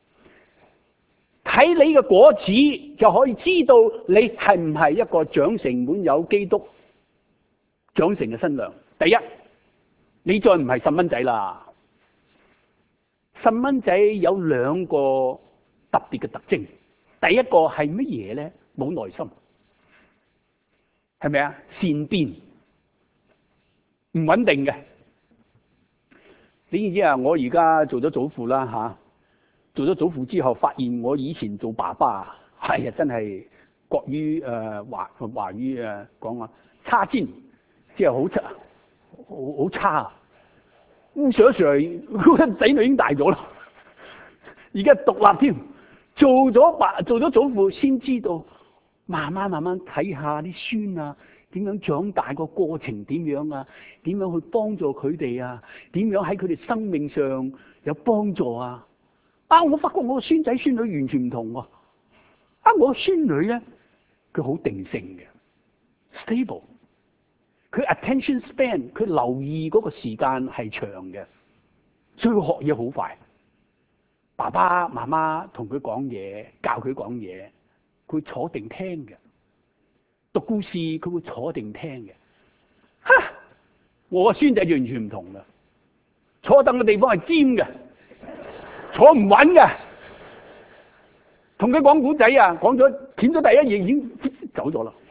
睇你嘅果子就可以知道你係唔係一個長成滿有基督長成嘅身量。第一，你再唔係細蚊仔啦。細蚊仔有兩個特別嘅特徵，第一個係乜嘢咧？冇耐心。係咪啊？善變，唔穩定嘅。你知唔知啊？我而家做咗祖父啦吓，做咗祖父之後，發現我以前做爸爸，係啊，真係國語誒華華語誒講啊，差尖，即係好差，好好差。咁上上仔女已經大咗啦，而家獨立添，做咗爸做咗祖父先知道。慢慢慢慢睇下啲孫啊，點樣長大個過程點樣啊？點樣去幫助佢哋啊？點樣喺佢哋生命上有幫助啊？ 啊！我發覺我個孫仔孫女完全唔同喎。啊！我個孫女咧，佢好定性嘅 ，stable。佢 attention span，佢留意嗰個時間係長嘅，所以佢學嘢好快。爸爸媽媽同佢講嘢，教佢講嘢，佢坐定聽嘅。讀故事佢會坐定聽嘅。哈！我個孫仔完全唔同噶，坐凳嘅地方係尖嘅，坐唔穩嘅。同佢講古仔啊，講咗掀咗第一頁已經走咗啦。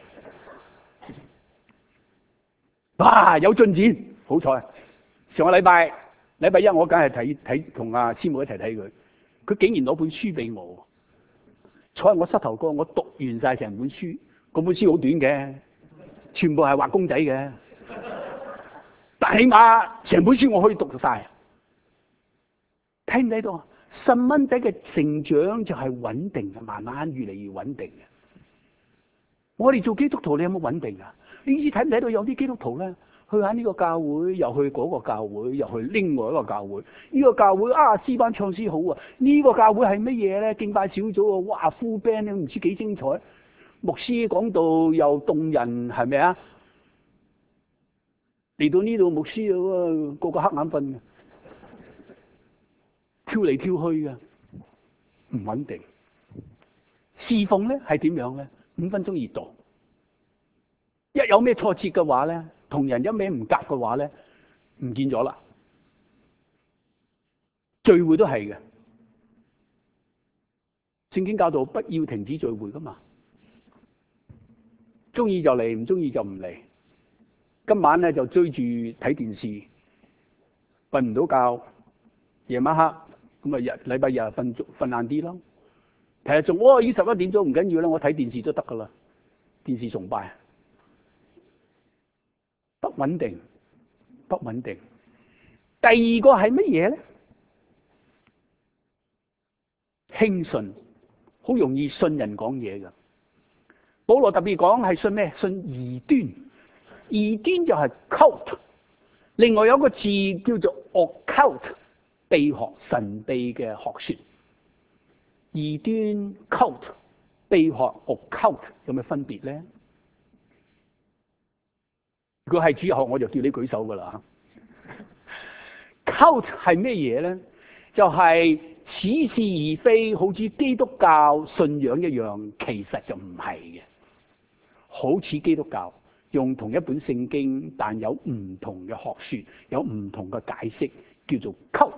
哇！有進展，好彩。上個禮拜禮拜一我梗係睇睇同阿師母一齊睇佢，佢竟然攞本書俾我，坐喺我膝頭哥，我讀完晒成本書。嗰本書好短嘅，全部係畫公仔嘅，但起碼成本書我可以讀晒。睇唔睇到啊？細蚊仔嘅成長就係穩定嘅，慢慢越嚟越穩定嘅。我哋做基督徒，你有冇穩定啊？你意思睇唔睇到有啲基督徒咧，去喺呢個教會，又去嗰個教會，又去另外一個教會。呢個教會啊，詩班唱詩好啊。呢個教會係乜嘢咧？敬拜小組啊，哇，full band 都唔知幾精彩。牧師講道又動人，係咪啊？嚟到呢度牧師啊，個個黑眼瞓嘅，跳嚟跳去嘅，唔穩定。侍奉咧係點樣咧？五分鐘熱度。一有咩挫折嘅話咧，同人一咩唔夾嘅話咧，唔見咗啦。聚會都係嘅，聖經教導不要停止聚會噶嘛。中意就嚟，唔中意就唔嚟。今晚咧就追住睇電視，瞓唔到覺，夜晚黑咁啊日禮拜日瞓瞓晏啲咯。其實仲哦，依十一點鐘唔緊要啦，我睇電視都得噶啦。電視崇拜。不穩定，不穩定。第二個係乜嘢咧？輕信，好容易信人講嘢噶。保羅特別講係信咩？信異端。異端就係 cult。另外有一個字叫做 occult， 秘學、神秘嘅學說。異端 cult、秘學 occult 有咩分別咧？如果係主日學，我就叫你舉手噶啦。cult 係咩嘢咧？就係、是、似是而非，好似基督教信仰一樣，其實就唔係嘅。好似基督教用同一本聖經，但有唔同嘅學說，有唔同嘅解釋，叫做 cult。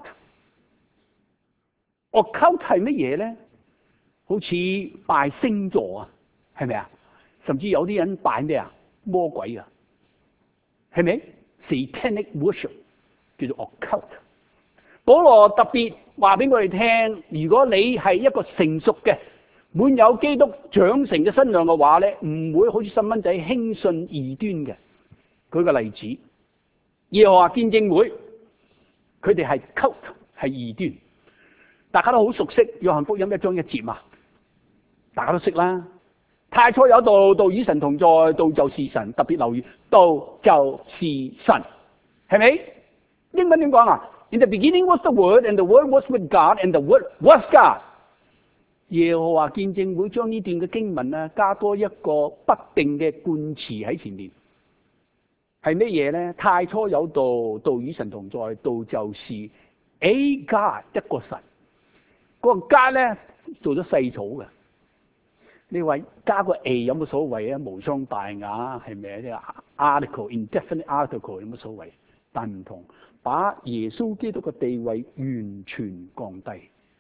我 cult 係乜嘢咧？好似拜星座啊，係咪啊？甚至有啲人拜咩啊？魔鬼啊！係咪 Satanic worship 叫做 occult？ 保羅特別話俾我哋聽，如果你係一個成熟嘅、滿有基督長成嘅身量嘅話咧，唔會好似細蚊仔輕信異端嘅。舉個例子，耶和華見證會，佢哋係 cult， 係異端。大家都好熟悉約翰福音一章一節嘛，大家都識啦。太初有道，道與神同在，道就是神。特別留意，道就是神，係咪？英文點講啊 ？In the beginning was the Word, and the Word was with God, and the Word was God。耶和華見證會將呢段嘅經文啊，加多一個不定嘅冠詞喺前面，係咩嘢咧？太初有道，道與神同在，道就是 A God 一個神。嗰、那個 God 咧做咗細草嘅。你話加個 A 有冇所謂啊？無傷大雅係咪啊？啲 article indefinite article 有冇所謂？但唔同，把耶穌基督嘅地位完全降低，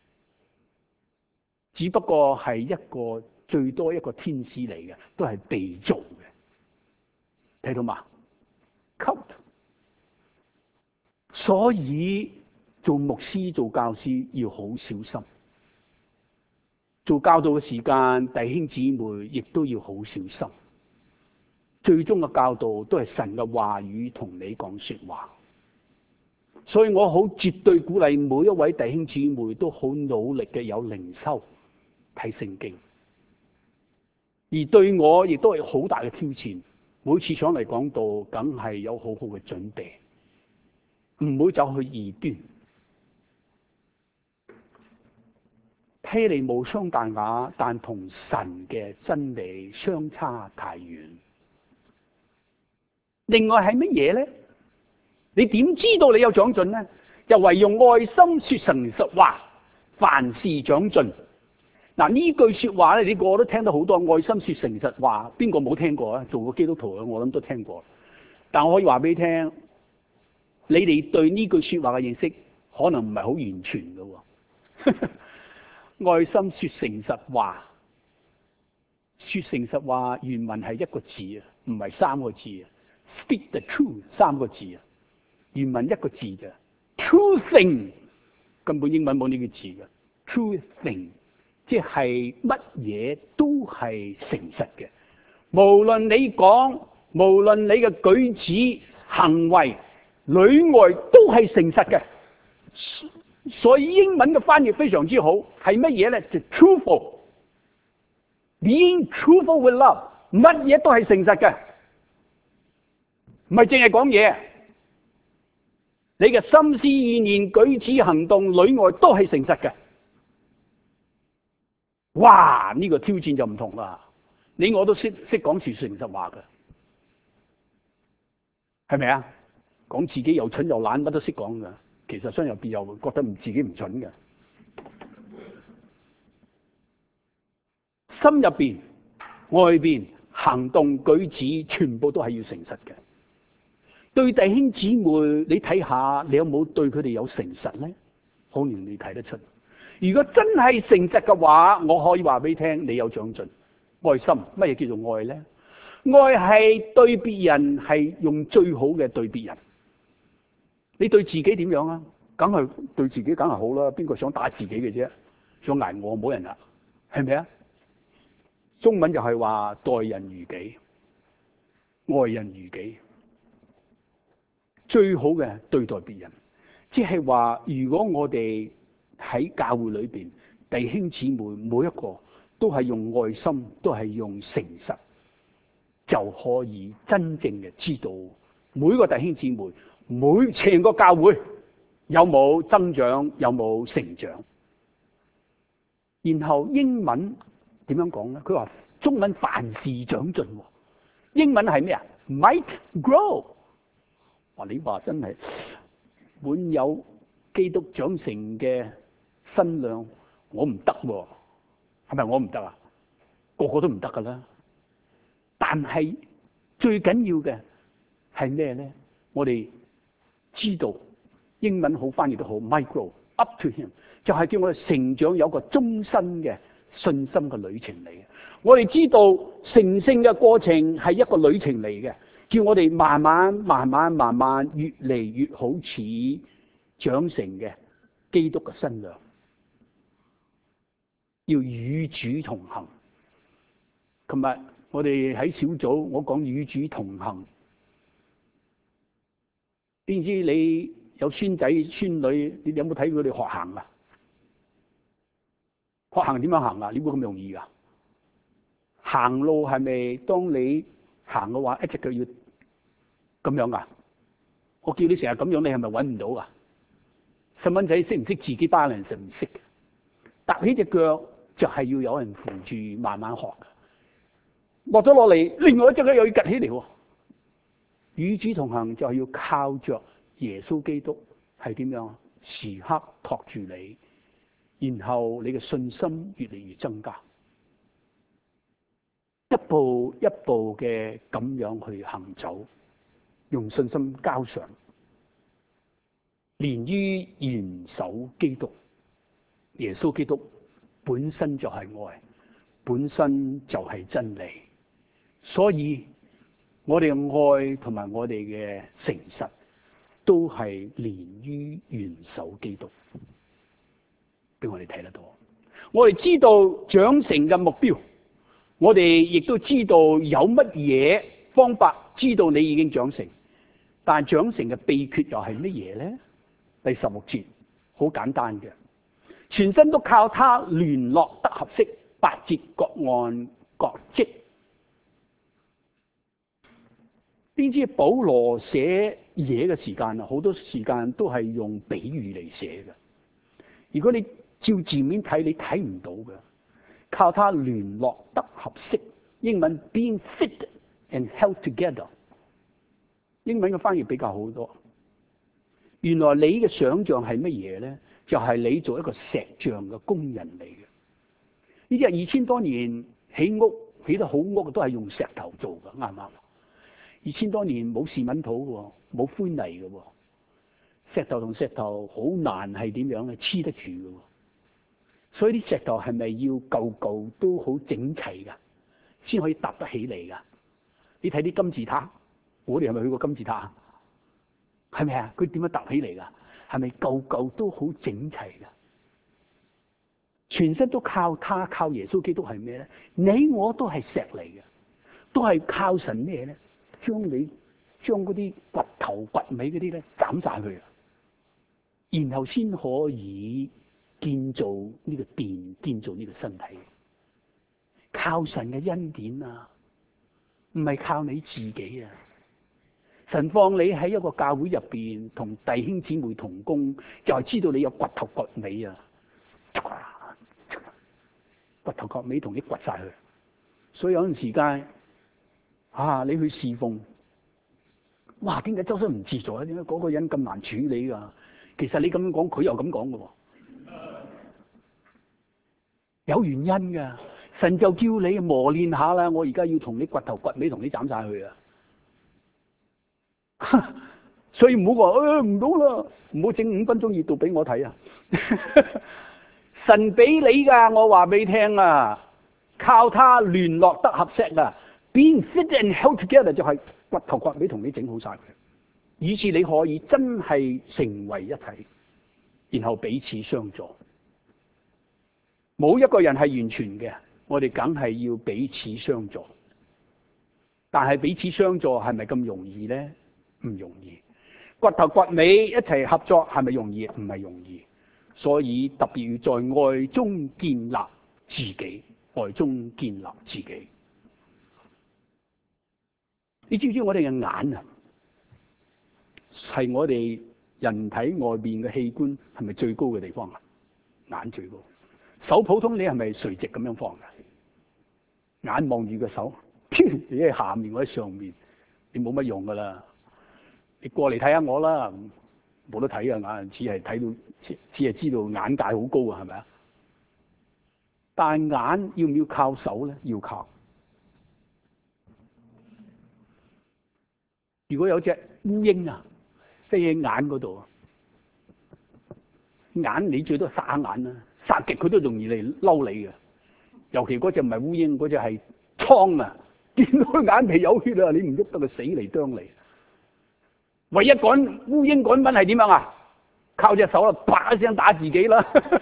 只不過係一個最多一個天使嚟嘅，都係被造嘅。睇到嘛 ？cult。所以做牧師、做教師要好小心。做教導嘅時間，弟兄姊妹亦都要好小心。最終嘅教導都係神嘅話語同你講說話，所以我好絕對鼓勵每一位弟兄姊妹都好努力嘅有靈修睇聖經，而對我亦都係好大嘅挑戰。每次上嚟講道，梗係有好好嘅準備，唔好走去異端。 睇嚟無傷大雅，但同神嘅真理相差太遠。另外係乜嘢咧？你點知道你有長進呢？就唯用愛心說誠實話，凡事長進。嗱，呢句說話咧，你個個都聽得好多。愛心說誠實話，邊個冇聽過啊？做過基督徒嘅，我諗都聽過。但我可以話俾你聽，你哋對呢句說話嘅認識可能唔係好完全嘅。愛心說誠實話，說誠實話原文係一個字啊，唔係三個字啊。Speak the truth 三個字啊，原文一個字啫。True thing 根本英文冇呢個字嘅。True thing 即係乜嘢都係誠實嘅，無論你講，無論你嘅舉止行為裏外都係誠實嘅。所以英文嘅翻譯非常之好，係乜嘢咧？就 truthful。Being truthful with love， 乜嘢都係誠實嘅，唔係淨係講嘢。你嘅心思意念、舉止行動裏外都係誠實嘅。哇！呢個挑戰就唔同啦。你我都識識講住誠實話嘅，係咪啊？講自己又蠢又懶，乜都識講噶。其實心入邊又覺得唔自己唔蠢嘅。心入邊、外邊行動舉止，全部都係要誠實嘅。對弟兄姊妹，你睇下，你有冇對佢哋有誠實咧？好容易睇得出。如果真係誠實嘅話，我可以話俾你聽，你有長進。愛心，乜嘢叫做愛咧？愛係對別人係用最好嘅對別人。你對自己點樣啊？梗係對自己梗係好啦。邊個想打自己嘅啫？想挨我冇人啊？係咪啊？中文就係話待人如己，愛人如己，最好嘅對待別人。即係話，如果我哋喺教會裏邊，弟兄姊妹每一個都係用愛心，都係用誠實，就可以真正嘅知道每個弟兄姊妹，每成個教會有冇增長，有冇成長。然後英文點樣講咧？佢話中文凡事長進，英文係咩啊 ？Might grow。哇！你話真係滿有基督長成嘅身量，我唔得喎，係咪我唔得啊？個個都唔得噶啦。但係最緊要嘅係咩咧？我哋知道英文好翻譯得好 ，might grow up to him， 就係叫我哋成長有一個終身嘅信心嘅旅程嚟嘅。我哋知道成聖嘅過程係一個旅程嚟嘅，叫我哋慢慢、慢慢、慢慢越嚟越好似長成嘅基督嘅身量，要與主同行。琴日我哋喺小組，我講與主同行。邊知你有孫仔孫女，你有冇睇佢哋學行啊？學行點樣行啊？你估咁容易噶？行路係咪當你行嘅話，一隻腳要咁樣噶？我叫你成日咁樣，你係咪搵唔到噶？細蚊仔識唔識自己 balance？唔識，搭起隻腳就係要有人扶住，慢慢學。落咗落嚟，另外一隻腳又要趌起嚟。與主同行就係要靠着耶穌基督，係點樣？時刻托住你，然後你嘅信心越嚟越增加，一步一步嘅咁樣去行走，用信心交上，連於元首基督。耶穌基督本身就係愛，本身就係真理，所以我哋嘅愛同埋我哋嘅誠實都係連於元首基督，俾我哋睇得到。我哋知道長成嘅目標，我哋亦都知道有乜嘢方法知道你已經長成，但係長成嘅秘訣又係乜嘢咧？第十六節好簡單嘅，全身都靠他聯絡得合適，八節各按各職。邊知保羅寫嘢嘅時間啊，好多時間都係用比喻嚟寫嘅。如果你照字面睇你睇唔到嘅，靠它聯絡得合適。英文 being fit and held together， 英文嘅翻譯比較好多。原來你嘅想像係乜嘢咧？就係、是、你做一個石像嘅工人嚟嘅。呢啲係二千多年起屋起得好屋都係用石頭做嘅，啱唔啱？二千多年冇試敏土嘅，冇灰泥嘅，石頭同石頭好難係點樣咧黐得住嘅。所以啲石頭係咪要嚿嚿都好整齊噶，先可以搭得起嚟噶？你睇啲金字塔，我哋係咪去過金字塔？係咪啊？佢點樣搭起嚟噶？係咪嚿嚿都好整齊噶？全身都靠他，靠耶穌基督係咩咧？你我都係石嚟嘅，都係靠神咩咧？將你將嗰啲骨頭骨尾嗰啲咧斬晒佢，然後先可以建造呢個殿，建造呢個身體。靠神嘅恩典啊，唔係靠你自己啊！神放你喺一個教會入邊同弟兄姊妹同工，就係知道你有骨頭骨尾啊！骨頭骨尾同你掘晒佢，所以有陣時間啊，你去侍奉，哇！點解周身唔自在啊？點解嗰個人咁難處理噶？其實你咁樣講，佢又咁講嘅喎，有原因噶。神就叫你磨練下啦，我而家要同你骨頭骨尾同你斬晒佢啊！所以唔好話誒唔到啦，唔好整五分鐘熱度俾我睇啊！神俾你噶，我話俾你聽啊，靠他聯絡得合適啊 ，being fit and held together 就係骨頭骨尾同你整好晒佢，以致你可以真係成為一體，然後彼此相助。冇一個人係完全嘅，我哋梗係要彼此相助。但係彼此相助係咪咁容易咧？唔容易。骨頭骨尾一齊合作係咪容易？唔係容易。所以特別要在愛中建立自己，愛中建立自己。你知唔知我哋嘅眼啊，係我哋人體外邊嘅器官係咪最高嘅地方啊？眼最高。手普通你係咪垂直咁樣放㗎？眼望住個手，你喺下面或者上面，你冇乜用噶啦。你過嚟睇下我啦。冇得睇啊！眼只係睇到，只只係知道眼界好高啊，係咪啊？但係眼要唔要靠手咧？要靠。如果有隻烏蠅啊，飛喺眼嗰度，眼你最多撒下眼啦，撒極佢都容易嚟嬲你嘅。尤其嗰隻唔係烏蠅，嗰隻係瘡啊！見到佢眼皮有血啊，你唔喐得佢死嚟啄你。唯一趕烏蠅趕蚊係點樣啊？靠隻手啦，啪一聲打自己啦，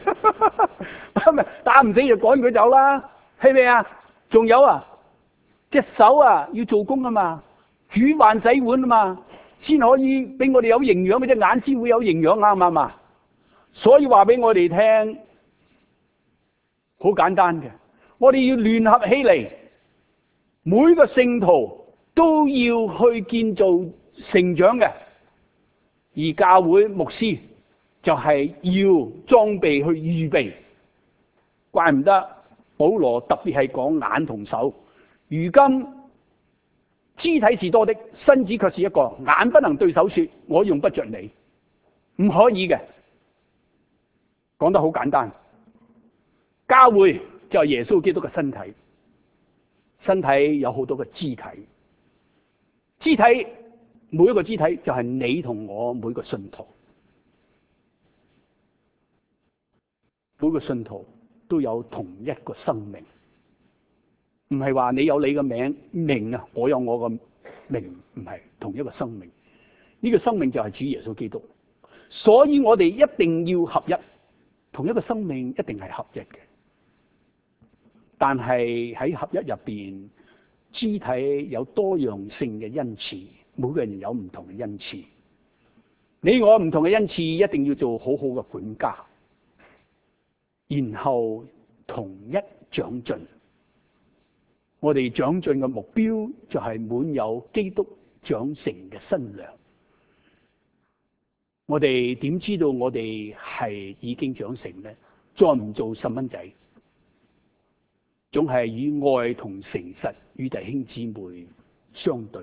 打唔死就趕佢走啦，係咪啊？仲有啊，隻手啊要做工啊嘛，煮飯洗碗啊嘛，先可以俾我哋有營養，俾隻眼先會有營養，啱唔啱啊？所以話俾我哋聽，好簡單嘅，我哋要聯合起嚟，每個聖徒都要去建造成長嘅，而教會牧師就係要裝備去預備。怪唔得保羅特別係講眼同手。如今肢體是多的，身子卻是一個。眼不能對手說我用不着你，唔可以嘅。講得好簡單，教會就係耶穌基督嘅身體，身體有好多個肢體，肢體每一個肢體就係你同我每個信徒，每個信徒都有同一個生命，唔係話你有你嘅名名啊，我有我嘅名，唔係同一個生命。呢個生命就係主耶穌基督，所以我哋一定要合一，同一個生命一定係合一嘅。但係喺合一入邊，肢體有多樣性嘅恩賜。每個人有唔同嘅恩賜，你我唔同嘅恩賜一定要做好好嘅管家，然後同一長進。我哋長進嘅目標就係滿有基督長成嘅身量。我哋點知道我哋係已經長成呢？ 再唔做細蚊仔，總係以愛同誠實與弟兄姊妹相對。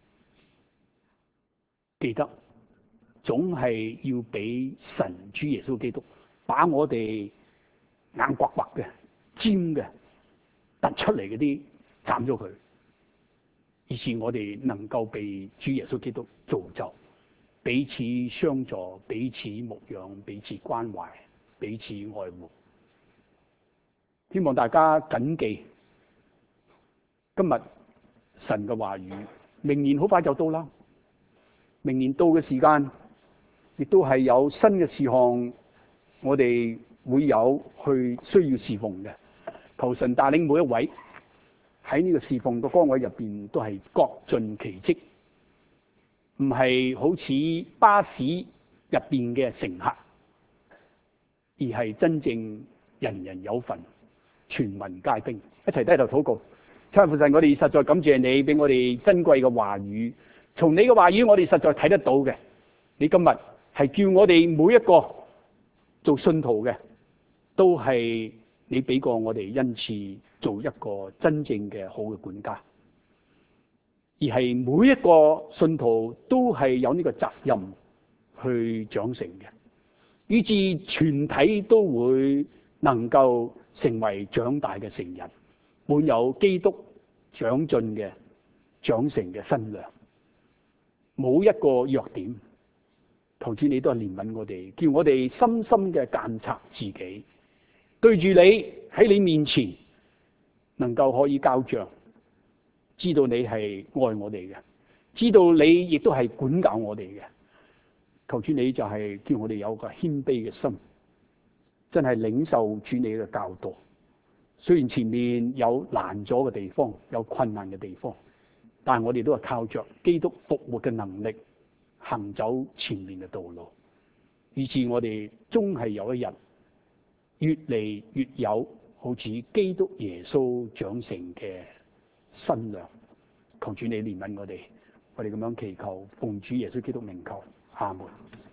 記得總係要俾神主耶穌基督把我哋硬刮刮嘅、尖嘅、突出嚟嗰啲斬咗佢，以致我哋能夠被主耶穌基督造就，彼此相助、彼此牧養、彼此關懷、彼此愛護。希望大家謹記今日神嘅話語，明年好快就到啦。明年到嘅時間，亦都係有新嘅事項，我哋會有去需要侍奉嘅。求神帶領每一位喺呢個侍奉嘅崗位入邊，都係各盡其職，唔係好似巴士入邊嘅乘客，而係真正人人有份，全民皆兵。一齊低頭禱告。親愛父神，我哋實在感謝你俾我哋珍貴嘅話語。從你嘅話語，我哋實在睇得到嘅。你今日係叫我哋每一個做信徒嘅，都係你俾過我哋恩賜，做一個真正嘅好嘅管家。而係每一個信徒都係有呢個責任去長成嘅，以致全體都會能夠成為長大嘅成人，滿有基督長進嘅長成嘅身量。冇一個弱點，求主你都係憐憫我哋，叫我哋深深嘅監察自己，對住你喺你面前能夠可以交賬，知道你係愛我哋嘅，知道你亦都係管教我哋嘅。求主你就係叫我哋有個謙卑嘅心，真係領受主你嘅教導。雖然前面有難咗嘅地方，有困難嘅地方，但係我哋都係靠着基督復活嘅能力行走前面嘅道路，以致我哋終係有一日越嚟越有好似基督耶穌長成嘅身量。求主你憐憫我哋，我哋咁樣祈求，奉主耶穌基督名求，阿門。